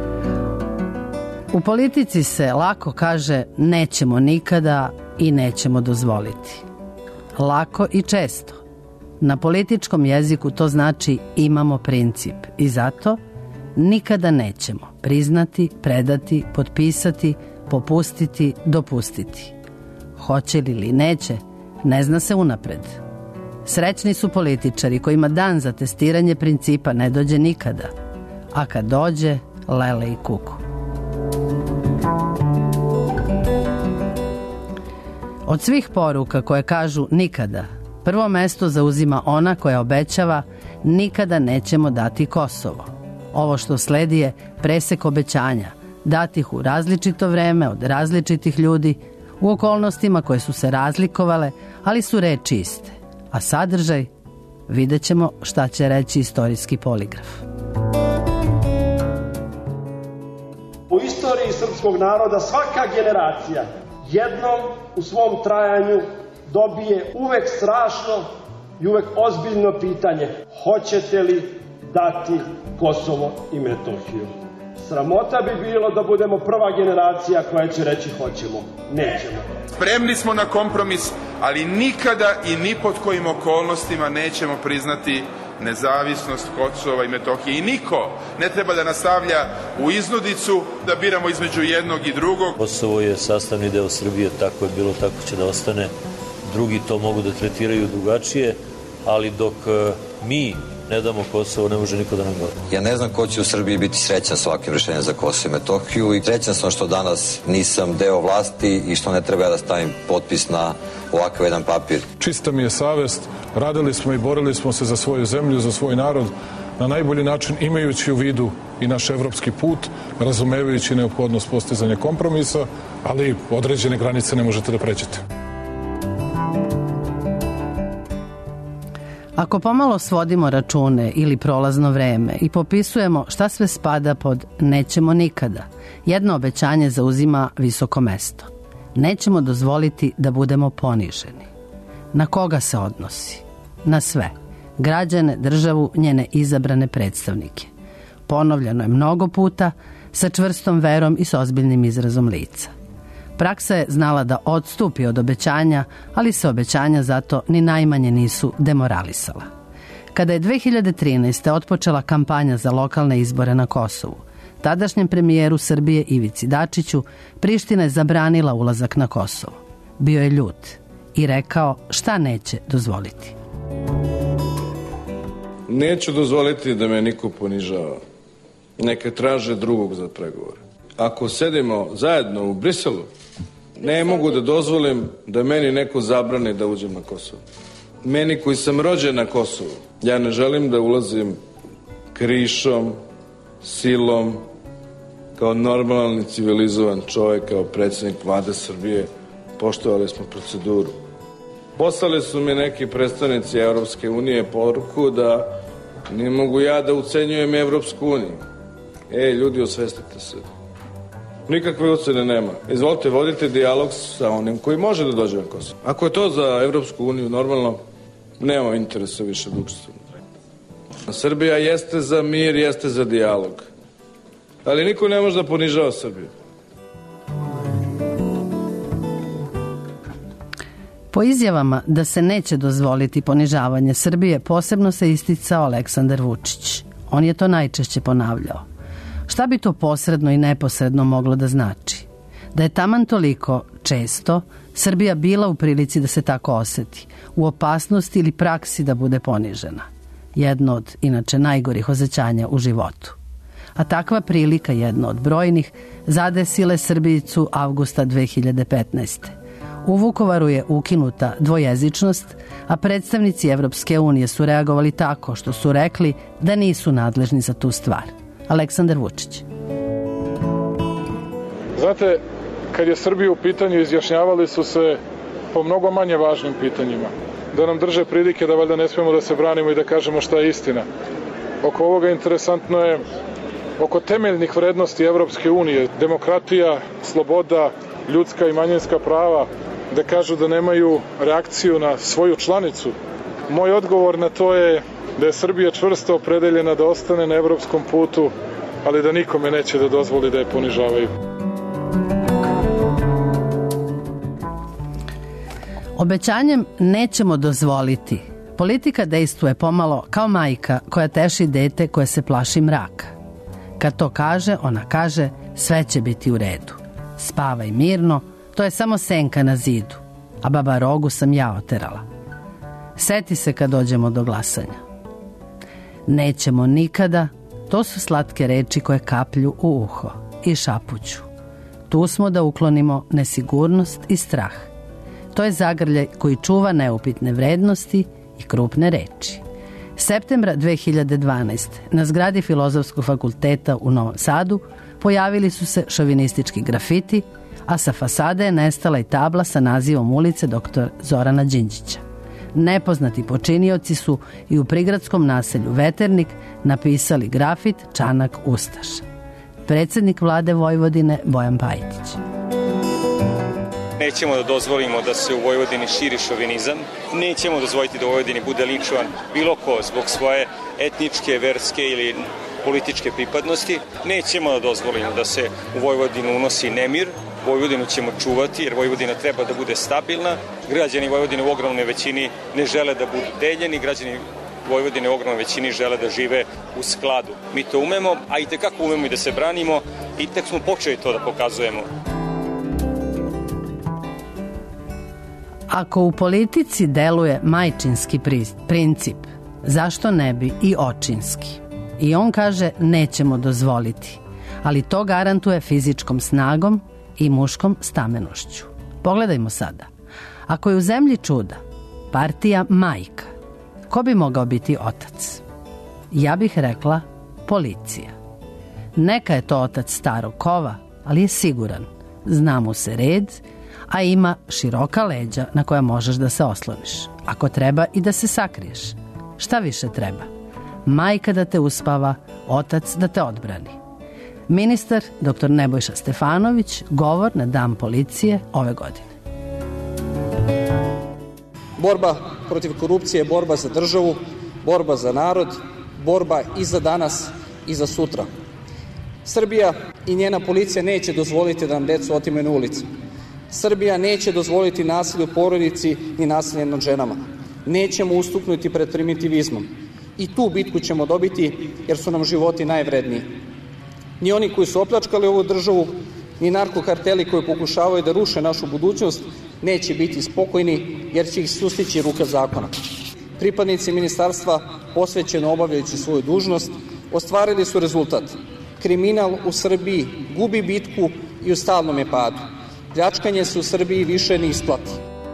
U politici se lako kaže nećemo nikada i nećemo dozvoliti. Lako i često. Na političkom jeziku to znači imamo princip i zato nikada nećemo priznati, predati, potpisati, popustiti, dopustiti. Hoće li ili neće, ne zna se unapred. Srećni su političari kojima dan za testiranje principa ne dođe nikada, a kad dođe, lele i kuku. Od svih poruka koje kažu nikada, prvo mesto zauzima ona koja obećava nikada nećemo dati Kosovo. Ovo što sledi je presek obećanja, datih u različito vreme od različitih ljudi, u okolnostima koje su se razlikovale, ali su reči iste. A sadržaj, vidjet ćemo šta će reći istorijski poligraf. U istoriji srpskog naroda svaka generacija jednom u svom trajanju dobije uvek strašno i uvek ozbiljno pitanje: hoćete li dati Kosovo i Metohiju? Sramota bi bilo da budemo prva generacija koja će reći hoćemo. Nećemo. Spremni smo na kompromis, ali nikada i ni pod kojim okolnostima nećemo priznati nezavisnost Kosova i Metohije. I niko ne treba da nastavlja u iznudicu da biramo između jednog i drugog. Kosovo je sastavni deo Srbije, tako je bilo, tako će da ostane. Drugi to mogu da tretiraju drugačije, ali dok mi ne damo Kosovo, ne može niko da nam govori. Ja ne znam ko će u Srbiji biti srećan s ovakvim rešenjem za Kosovo i Metohiju i srećan sam što danas nisam deo vlasti i što ne treba ja da stavim potpis na ovakav jedan papir. Čista mi je savest, radili smo i borili smo se za svoju zemlju, za svoj narod, na najbolji način imajući u vidu i naš evropski put, razumevajući neophodnost postizanja kompromisa, ali određene granice ne možete da pređete. Ako pomalo svodimo račune ili prolazno vreme i popisujemo šta sve spada pod nećemo nikada, jedno obećanje zauzima visoko mesto. Nećemo dozvoliti da budemo poniženi. Na koga se odnosi? Na sve. Građane, državu, njene izabrane predstavnike. Ponovljeno je mnogo puta, sa čvrstom verom i s ozbiljnim izrazom lica. Praksa je znala da odstupi od obećanja, ali se obećanja zato ni najmanje nisu demoralisala. Kada je dve hiljade trinaeste. otpočela kampanja za lokalne izbore na Kosovu, tadašnjem premijeru Srbije Ivici Dačiću, Priština je zabranila ulazak na Kosovo. Bio je ljut i rekao šta neće dozvoliti. Neću dozvoliti da me niko ponižava. Neka traže drugog za pregovore. Ako sedimo zajedno u Briselu, ne mogu da dozvolim da meni neko zabrani da uđem na Kosovo. Meni koji sam rođen na Kosovu, ja ne želim da ulazim krišom, silom, kao normalni civilizovan čovjek, kao predsjednik vlade Srbije. Poštovali smo proceduru. Poslali su mi neki predstavnici Evropske unije poruku da ne mogu ja da ucenjujem Evropsku uniju. Ej, ljudi, osvestite se. Nikakve ucene nema. Izvolite, vodite dijalog sa onim koji može da dođe na Kosovo. Ako je to za Evropsku uniju normalno, nema interesa više da učestvujemo. Srbija jeste za mir, jeste za dijalog. Ali niko ne može da ponižava Srbiju. Po izjavama da se neće dozvoliti ponižavanje Srbije, posebno se isticao Aleksandar Vučić. On je to najčešće ponavljao. Šta bi to posredno i neposredno moglo da znači? Da je taman toliko često Srbija bila u prilici da se tako oseti, u opasnosti ili praksi da bude ponižena. Jedno od, inače, najgorih osjećanja u životu. A takva prilika, jedna od brojnih, zadesile Srbijicu avgusta dve hiljade petnaeste. U Vukovaru je ukinuta dvojezičnost, a predstavnici Evropske unije su reagovali tako što su rekli da nisu nadležni za tu stvar. Aleksandar Vučić. Znate, kad je Srbija u pitanju, izjašnjavali su se po mnogo manje važnim pitanjima. Da nam drže pridike da valjda ne smijemo da se branimo i da kažemo šta je istina. Oko ovoga interesantno je oko temeljnih vrednosti Evropske unije, demokratija, sloboda, ljudska i manjinska prava, da kažu da nemaju reakciju na svoju članicu. Moj odgovor na to je da je Srbija čvrsto opredeljena da ostane na evropskom putu, ali da nikome neće da dozvoli da je ponižavaju. Obećanjem nećemo dozvoliti. Politika dejstvuje pomalo kao majka koja teši dete koje se plaši mraka. Kad to kaže, ona kaže sve će biti u redu. Spavaj mirno, to je samo senka na zidu, a baba Rogu sam ja oterala. Seti se kad dođemo do glasanja. Nećemo nikada, to su slatke reči koje kaplju u uho i šapuću. Tu smo da uklonimo nesigurnost i strah. To je zagrljaj koji čuva neupitne vrednosti i krupne reči. Septembra dve hiljade dvanaeste. na zgradi Filozofskog fakulteta u Novom Sadu pojavili su se šovinistički grafiti, a sa fasade je nestala i tabla sa nazivom ulice doktor Zorana Đinđića. Nepoznati počinioci su i u prigradskom naselju Veternik napisali grafit Čanak Ustaša. Predsjednik vlade Vojvodine Bojan Pajtić. Nećemo da dozvolimo da se u Vojvodini širi šovinizam. Nećemo dozvoliti da u Vojvodini bude linčovan bilo ko zbog svoje etničke, verske ili političke pripadnosti. Nećemo da dozvolimo da se u Vojvodinu unosi nemir. Vojvodinu ćemo čuvati jer Vojvodina treba da bude stabilna. Građani Vojvodine u ogromnoj većini ne žele da budu deljeni. Građani Vojvodine u ogromnoj većini žele da žive u skladu. Mi to umemo, a i tekako umemo i da se branimo i tek smo počeli to da pokazujemo. Ako u politici deluje majčinski princip, zašto ne bi i očinski? I on kaže nećemo dozvoliti, ali to garantuje fizičkom snagom i muškom stamenošću. Pogledajmo sada. Ako je u zemlji čuda partija majka, ko bi mogao biti otac? Ja bih rekla policija. Neka je to otac starog kova, ali je siguran. Zna mu se red, a ima široka leđa na koja možeš da se osloniš. Ako treba i da se sakriješ. Šta više treba? Majka da te uspava, otac da te odbrani. Ministar doktor Nebojša Stefanović, govor na dan policije ove godine. Borba protiv korupcije je borba za državu, borba za narod, borba i za danas i za sutra. Srbija i njena policija neće dozvoliti da nam decu otimaju na ulici. Srbija neće dozvoliti nasilje u porodici ni nasilje nad ženama. Nećemo ustuknuti pred primitivizmom. I tu bitku ćemo dobiti jer su nam životi najvredniji. Ni oni koji su opljačkali ovu državu, ni narkokarteli koji pokušavaju da ruše našu budućnost neće biti spokojni jer će ih sustići ruka zakona. Pripadnici ministarstva, posvećeno obavljajući svoju dužnost, ostvarili su rezultat. Kriminal u Srbiji gubi bitku i u stalnom je padu. Pljačkanje se u Srbiji više ne isplati.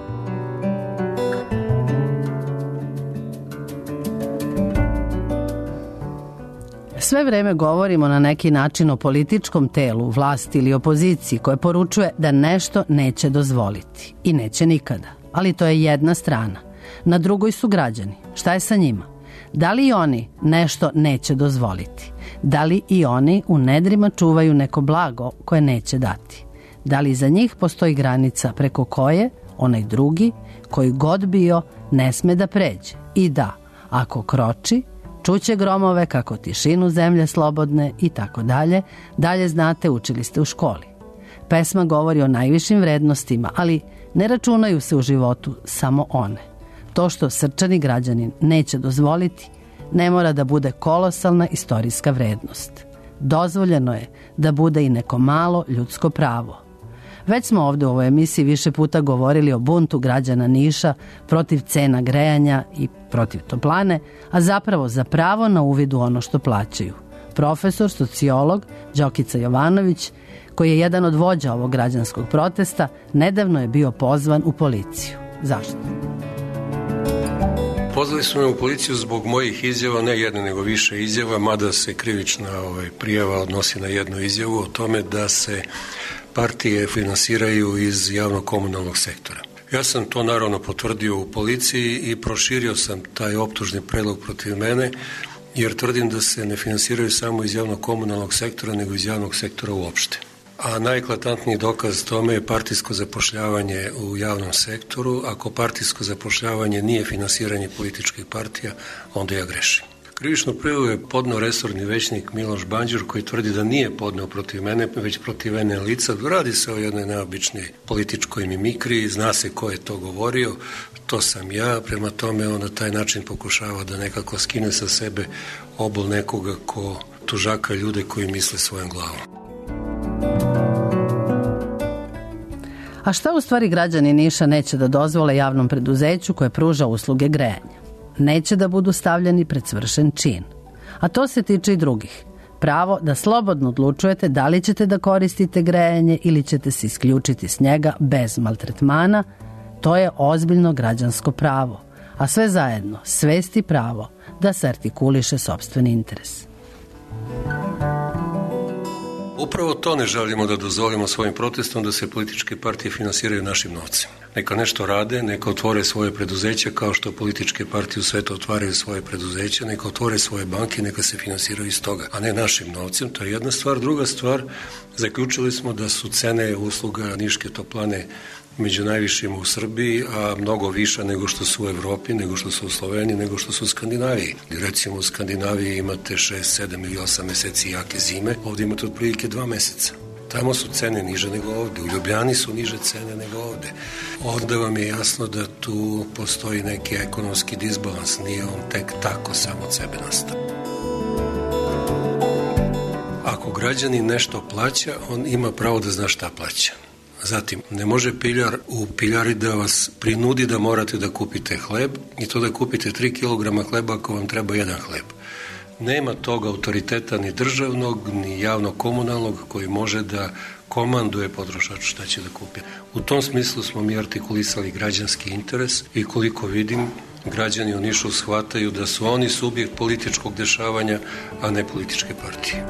Sve vreme govorimo na neki način o političkom telu, vlasti ili opoziciji koje poručuje da nešto neće dozvoliti. I neće nikada. Ali to je jedna strana. Na drugoj su građani. Šta je sa njima? Da li i oni nešto neće dozvoliti? Da li i oni u nedrima čuvaju neko blago koje neće dati? Da li za njih postoji granica preko koje onaj drugi, koji god bio, ne sme da pređe? I da, ako kroči, čuće gromove kako tišinu zemlje slobodne i tako dalje. Dalje znate, učili ste u školi. Pesma govori o najvišim vrednostima, ali ne računaju se u životu samo one. To što srčani građanin neće dozvoliti, ne mora da bude kolosalna istorijska vrednost. Dozvoljeno je da bude i neko malo ljudsko pravo. Već smo ovdje u ovoj emisiji više puta govorili o buntu građana Niša protiv cena grejanja i protiv toplane, a zapravo za pravo na uvid u ono što plaćaju. Profesor, sociolog Đokica Jovanović, koji je jedan od vođa ovog građanskog protesta, nedavno je bio pozvan u policiju. Zašto? Pozvali su me u policiju zbog mojih izjava, ne jedne nego više izjava, mada se krivična ovaj, prijava odnosi na jednu izjavu o tome da se partije finansiraju iz javno-komunalnog sektora. Ja sam to naravno potvrdio u policiji i proširio sam taj optužni predlog protiv mene, jer tvrdim da se ne finansiraju samo iz javno-komunalnog sektora, nego iz javnog sektora uopšte. A najeklatantniji dokaz tome je partijsko zapošljavanje u javnom sektoru. Ako partijsko zapošljavanje nije finansiranje političkih partija, onda ja grešim. Krivičnu prijavu je podneo resorni većnik Miloš Banđur, koji tvrdi da nije podneo protiv mene, već protiv ene lica. Radi se o jednoj neobičnoj političkoj mimikriji, zna se ko je to govorio, to sam ja, prema tome on na taj način pokušava da nekako skine sa sebe obol nekoga ko tužaka ljude koji misle svojom glavom. A šta u stvari građani Niša neće da dozvole javnom preduzeću koje pruža usluge grejanja? Neće da budu stavljeni pred svršen čin. A to se tiče i drugih. Pravo da slobodno odlučujete da li ćete da koristite grejanje ili ćete se isključiti s njega bez maltretmana, to je ozbiljno građansko pravo. A sve zajedno svesti pravo da se artikuliše sopstveni interes. Upravo to ne želimo da dozvolimo svojim protestom, da se političke partije finansiraju našim novcem. Neka nešto rade, neka otvore svoje preduzeće kao što političke partije u svetu otvaraju svoje preduzeće, neka otvore svoje banke, neka se finansiraju iz toga, a ne našim novcem. To je jedna stvar. Druga stvar, zaključili smo da su cene usluga Niške toplane među najvišima u Srbiji, a mnogo više nego što su u Evropi, nego što su u Sloveniji, nego što su u Skandinaviji. Recimo u Skandinaviji imate šest, sedam ili osam meseci jake zime, ovdje imate otprilike dva meseca. Tamo su cene niže nego ovde, u Ljubljani su niže cene nego ovde. Onda vam je jasno da tu postoji neki ekonomski disbalans, nije on tek tako samo od sebe nastao. Ako građanin nešto plaća, on ima pravo da zna šta plaća. Zatim, ne može piljar u piljari da vas prinudi da morate da kupite hleb i to da kupite tri kilograma hleba ako vam treba jedan hleb. Nema tog autoriteta ni državnog, ni javno-komunalnog koji može da komanduje potrošaču šta će da kupi. U tom smislu smo mi artikulisali građanski interes i koliko vidim, građani u Nišu shvataju da su oni subjekt političkog dešavanja, a ne političke partije.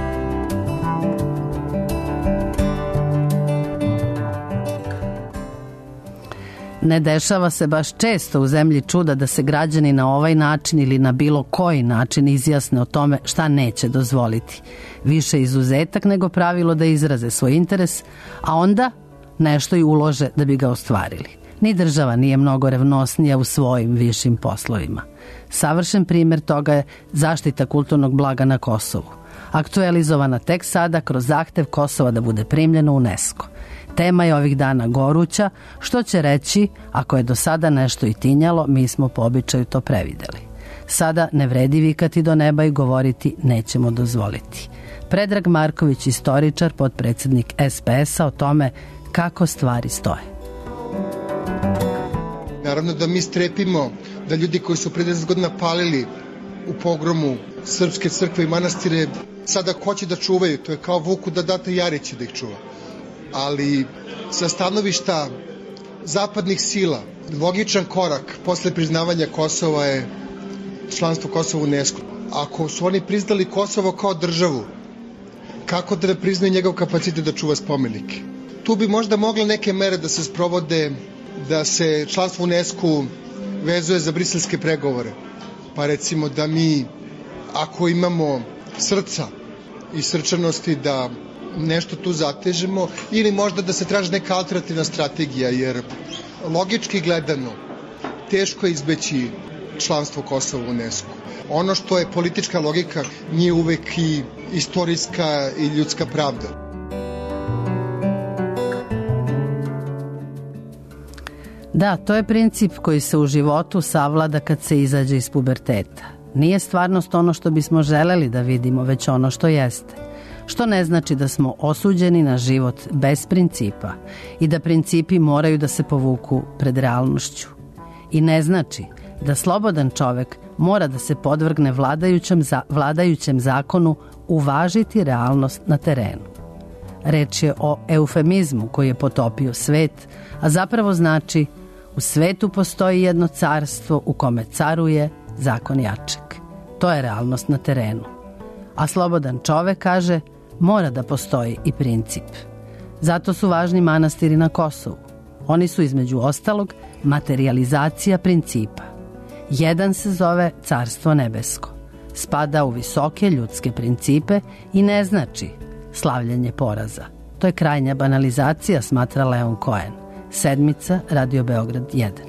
Ne dešava se baš često u zemlji čuda da se građani na ovaj način ili na bilo koji način izjasne o tome šta neće dozvoliti. Više izuzetak nego pravilo da izraze svoj interes, a onda nešto i ulože da bi ga ostvarili. Ni država nije mnogo revnosnija u svojim višim poslovima. Savršen primjer toga je zaštita kulturnog blaga na Kosovu, aktualizovana tek sada kroz zahtev Kosova da bude primljeno u UNESCO. Tema je ovih dana goruća, što će reći, ako je do sada nešto i tinjalo, mi smo po običaju to prevideli. Sada ne vredi vikati do neba i govoriti nećemo dozvoliti. Predrag Marković, istoričar, potpredsjednik es pe es-a, o tome kako stvari stoje. Naravno da mi strepimo da ljudi koji su pre deset godina palili u pogromu srpske crkve i manastire sada hoće da čuvaju. To je kao Vuku da date Jariću da ih čuva. Ali sa stanovišta zapadnih sila, logičan korak posle priznavanja Kosova je članstvo Kosova u UNESCO. Ako su oni priznali Kosovo kao državu, kako da ne priznaju njegov kapacitet da čuva spomenike? Tu bi možda mogle neke mere da se sprovode, da se članstvo u UNESCO vezuje za briselske pregovore. Pa recimo da mi, ako imamo srca i srčanosti, da nešto tu zatežemo ili možda da se traži neka alternativna strategija, jer logički gledano teško je izbeći članstvo Kosova u UNESCO. Ono što je politička logika nije uvek i istorijska i ljudska pravda. Da, to je princip koji se u životu savlada kad se izađe iz puberteta. Nije stvarnost ono što bismo želeli da vidimo, već ono što jeste. Što ne znači da smo osuđeni na život bez principa i da principi moraju da se povuku pred realnošću. I ne znači da slobodan čovek mora da se podvrgne vladajućem, za, vladajućem zakonu uvažiti realnost na terenu. Reč je o eufemizmu koji je potopio svet, a zapravo znači u svetu postoji jedno carstvo u kome caruje zakon jačeg. To je realnost na terenu. A slobodan čovek kaže mora da postoji i princip. Zato su važni manastiri na Kosovu. Oni su između ostalog materijalizacija principa. Jedan se zove Carstvo nebesko. Spada u visoke ljudske principe i ne znači slavljenje poraza. To je krajnja banalizacija, smatra Leon Cohen. Sedmica, Radio Beograd jedan.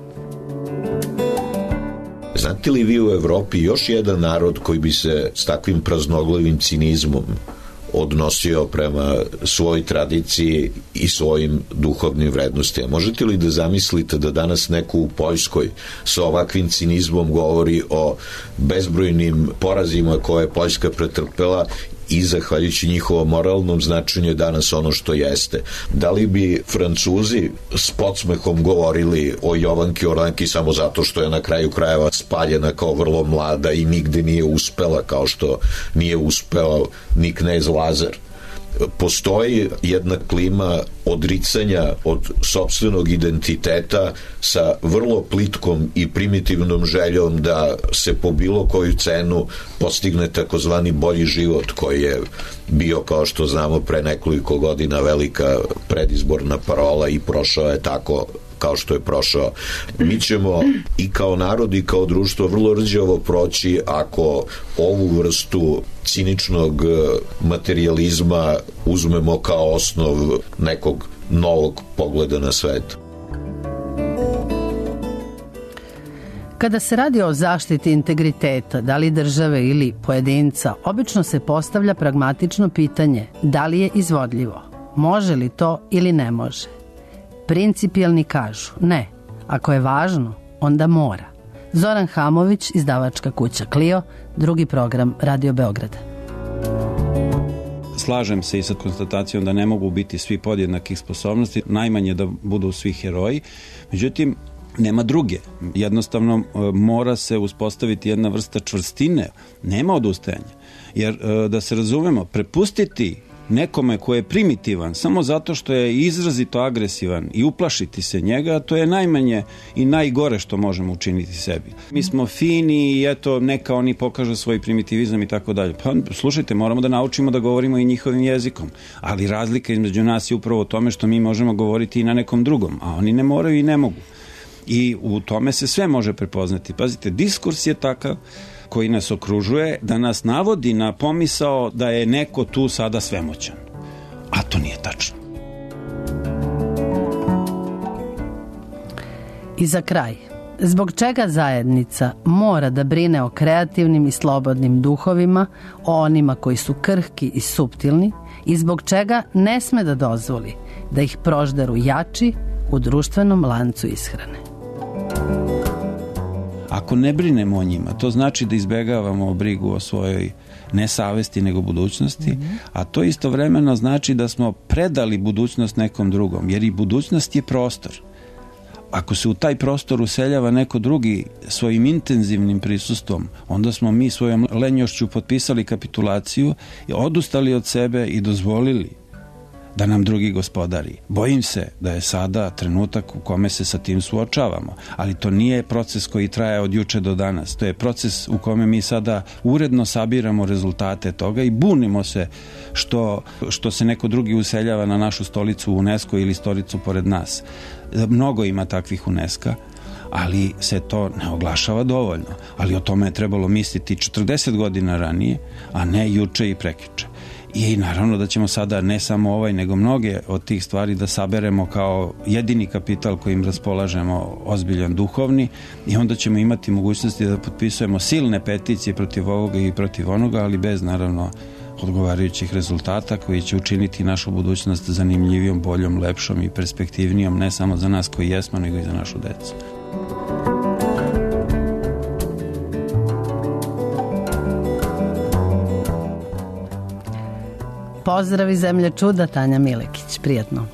Znate li vi u Evropi još jedan narod koji bi se s takvim praznoglivim cinizmom odnosio prema svojoj tradiciji i svojim duhovnim vrednostima? Možete li da zamislite da danas neko u Poljskoj sa ovakvim cinizmom govori o bezbrojnim porazima koje je Poljska pretrpela i zahvaljujući njihovom moralnom značenju je danas ono što jeste. Da li bi Francuzi s podsmehom govorili o Jovanki Orlanki samo zato što je na kraju krajeva spaljena kao vrlo mlada i nigde nije uspela, kao što nije uspeo ni knez Lazar? Postoji jedna klima odricanja od sopstvenog identiteta sa vrlo plitkom i primitivnom željom da se po bilo koju cenu postigne takozvani bolji život, koji je bio, kao što znamo, pre nekoliko godina velika predizborna parola i prošao je tako kao što je prošao. Mi ćemo i kao narod i kao društvo vrlo rđavo proći ako ovu vrstu ciničnog materijalizma uzmemo kao osnov nekog novog pogleda na svet. Kada se radi o zaštiti integriteta, da li države ili pojedinca, obično se postavlja pragmatično pitanje da li je izvodljivo, može li to ili ne može. Principijelni kažu ne, ako je važno, onda mora. Zoran Hamović, izdavačka kuća Clio, drugi program Radio Beograda. Slažem se i sa konstatacijom da ne mogu biti svi podjednakih sposobnosti, najmanje da budu svi heroji. Međutim, nema druge. Jednostavno mora se uspostaviti jedna vrsta čvrstine. Nema odustajanja. Jer, da se razumemo, prepustiti nekome ko je primitivan samo zato što je izrazito agresivan i uplašiti se njega, to je najmanje i najgore što možemo učiniti sebi. Mi smo fini i eto, neka oni pokažu svoj primitivizam i tako dalje. Pa slušajte, moramo da naučimo da govorimo i njihovim jezikom, ali razlika između nas je upravo u tome što mi možemo govoriti i na nekom drugom, a oni ne moraju i ne mogu. I u tome se sve može prepoznati. Pazite, diskurs je takav koji nas okružuje, da nas navodi na pomisao da je neko tu sada svemoćan. A to nije tačno. I za kraj, zbog čega zajednica mora da brine o kreativnim i slobodnim duhovima, o onima koji su krhki i suptilni, i zbog čega ne sme da dozvoli da ih prožderu jači u društvenom lancu ishrane? Ako ne brinemo o njima, to znači da izbegavamo brigu o svojoj ne savesti nego budućnosti, mm-hmm. a to istovremeno znači da smo predali budućnost nekom drugom, jer i budućnost je prostor. Ako se u taj prostor useljava neko drugi svojim intenzivnim prisustvom, onda smo mi svojom lenjošću potpisali kapitulaciju, odustali od sebe i dozvolili da nam drugi gospodari. Bojim se da je sada trenutak u kome se sa tim suočavamo, ali to nije proces koji traje od juče do danas. To je proces u kome mi sada uredno sabiramo rezultate toga i bunimo se što, što se neko drugi useljava na našu stolicu UNESCO ili stolicu pored nas. Mnogo ima takvih UNESCO, ali se to ne oglašava dovoljno. Ali o tome je trebalo misliti četrdeset godina ranije, a ne juče i prekjuče. I naravno da ćemo sada ne samo ovaj, nego mnoge od tih stvari da saberemo kao jedini kapital kojim raspolažemo, ozbiljan duhovni, i onda ćemo imati mogućnosti da potpisujemo silne peticije protiv ovoga i protiv onoga, ali bez naravno odgovarajućih rezultata koji će učiniti našu budućnost zanimljivijom, boljom, lepšom i perspektivnijom, ne samo za nas koji jesmo, nego i za našu decu. Pozdrav iz zemlje čuda, Tanja Milekić. Prijetno.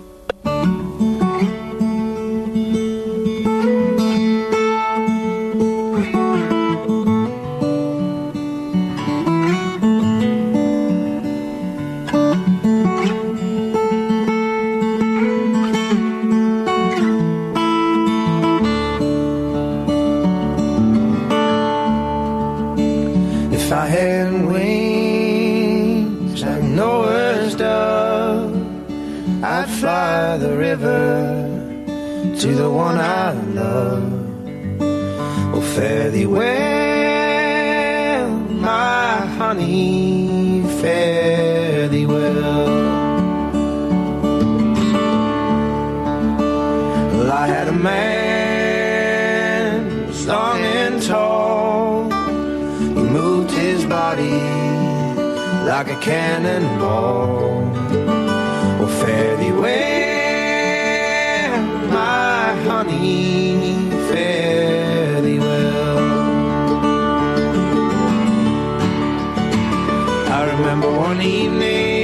If I had wings like Noah's dove, I'd fly the river to the one I love. Oh, fare thee well, my honey, fare thee well. Well, I had a man, was long and tall. He moved his body like a cannonball. Oh, fare thee well, my honey, fare thee well. I remember me.